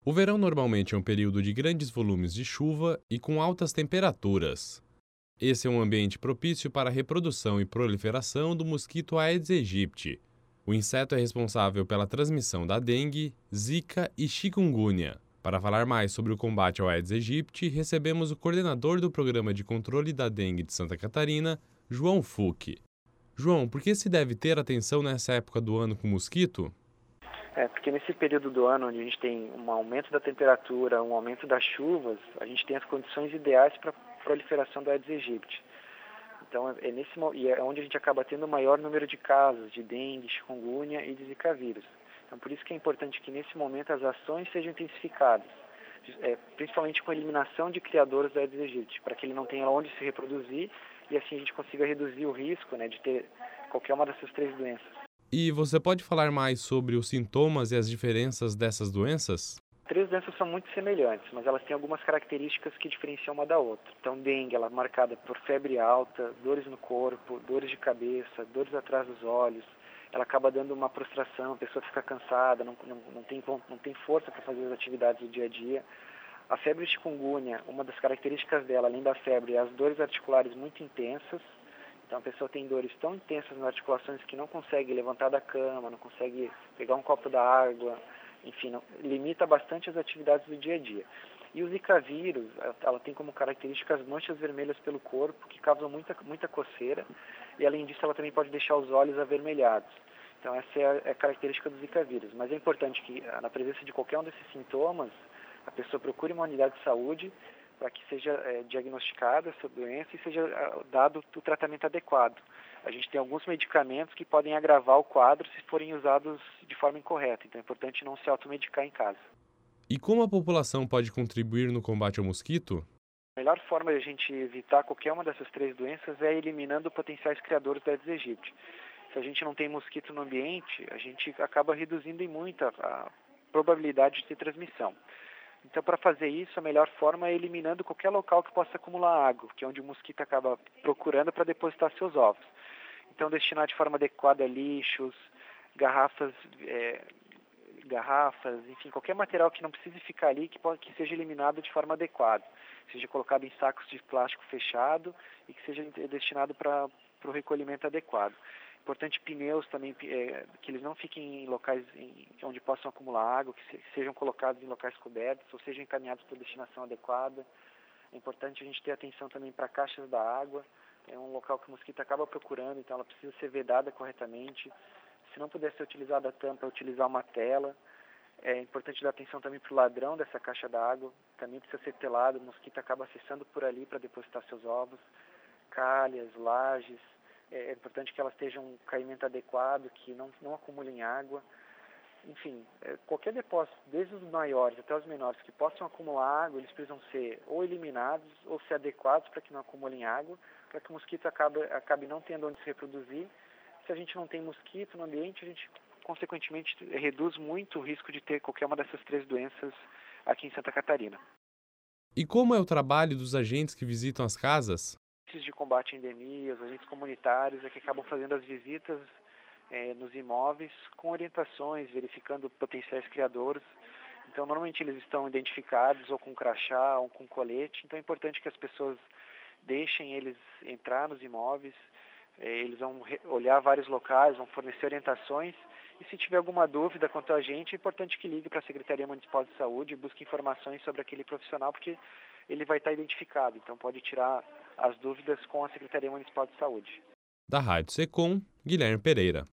O verão normalmente é um período de grandes volumes de chuva e com altas temperaturas. Esse é um ambiente propício para a reprodução e proliferação do mosquito Aedes aegypti. O inseto é responsável pela transmissão da dengue, zika e chikungunya. Para falar mais sobre o combate ao Aedes aegypti, recebemos o coordenador do Programa de Controle da Dengue de Santa Catarina, João Fucchi. João, por que se deve ter atenção nessa época do ano com o mosquito? Porque nesse período do ano onde a gente tem um aumento da temperatura, um aumento das chuvas, a gente tem as condições ideais para a proliferação do Aedes aegypti. Então, é onde a gente acaba tendo o maior número de casos de dengue, chikungunya e de zika vírus. Então, por isso que é importante que nesse momento as ações sejam intensificadas, principalmente com a eliminação de criadores do Aedes aegypti, para que ele não tenha onde se reproduzir e assim a gente consiga reduzir o risco, de ter qualquer uma dessas três doenças. E você pode falar mais sobre os sintomas e as diferenças dessas doenças? Três doenças são muito semelhantes, mas elas têm algumas características que diferenciam uma da outra. Então, dengue, ela é marcada por febre alta, dores no corpo, dores de cabeça, dores atrás dos olhos. Ela acaba dando uma prostração, a pessoa fica cansada, não tem força para fazer as atividades do dia a dia. A febre chikungunya, uma das características dela, além da febre, é as dores articulares muito intensas. Então, a pessoa tem dores tão intensas nas articulações que não consegue levantar da cama, não consegue pegar um copo da água, enfim, limita bastante as atividades do dia a dia. E o Zika vírus, ela tem como característica as manchas vermelhas pelo corpo, que causam muita coceira, e além disso ela também pode deixar os olhos avermelhados. Então essa é a característica do Zika vírus. Mas é importante que, na presença de qualquer um desses sintomas, a pessoa procure uma unidade de saúde para que seja diagnosticada essa doença e seja dado o tratamento adequado. A gente tem alguns medicamentos que podem agravar o quadro se forem usados de forma incorreta, então é importante não se automedicar em casa. E como a população pode contribuir no combate ao mosquito? A melhor forma de a gente evitar qualquer uma dessas três doenças é eliminando potenciais criadores do Aedes aegypti. Se a gente não tem mosquito no ambiente, a gente acaba reduzindo em muito a probabilidade de ter transmissão. Então, para fazer isso, a melhor forma é eliminando qualquer local que possa acumular água, que é onde o mosquito acaba procurando para depositar seus ovos. Então, destinar de forma adequada lixos, garrafas, enfim, qualquer material que não precise ficar ali, que seja eliminado de forma adequada. Seja colocado em sacos de plástico fechado e que seja destinado para o recolhimento adequado. Importante pneus também, que eles não fiquem em locais onde possam acumular água, que sejam colocados em locais cobertos ou sejam encaminhados para destinação adequada. É importante a gente ter atenção também para caixas da água. É um local que o mosquito acaba procurando, então ela precisa ser vedada corretamente. Se não puder ser utilizada a tampa, utilizar uma tela. É importante dar atenção também para o ladrão dessa caixa d'água. Também precisa ser telado, o mosquito acaba acessando por ali para depositar seus ovos. Calhas, lajes. É importante que elas estejam um caimento adequado, que não acumulem água. Enfim, qualquer depósito, desde os maiores até os menores, que possam acumular água, eles precisam ser ou eliminados ou ser adequados para que não acumulem água, para que o mosquito acabe não tendo onde se reproduzir. Se a gente não tem mosquito no ambiente, a gente, consequentemente, reduz muito o risco de ter qualquer uma dessas três doenças aqui em Santa Catarina. E como é o trabalho dos agentes que visitam as casas? De combate a endemias, agentes comunitários que acabam fazendo as visitas nos imóveis com orientações, verificando potenciais criadores. Então, normalmente eles estão identificados ou com crachá ou com colete, então é importante que as pessoas deixem eles entrar nos imóveis, eles vão olhar vários locais, vão fornecer orientações e se tiver alguma dúvida quanto a gente, é importante que ligue para a Secretaria Municipal de Saúde e busque informações sobre aquele profissional, porque ele vai estar identificado, então pode tirar as dúvidas com a Secretaria Municipal de Saúde. Da Rádio Secom, Guilherme Pereira.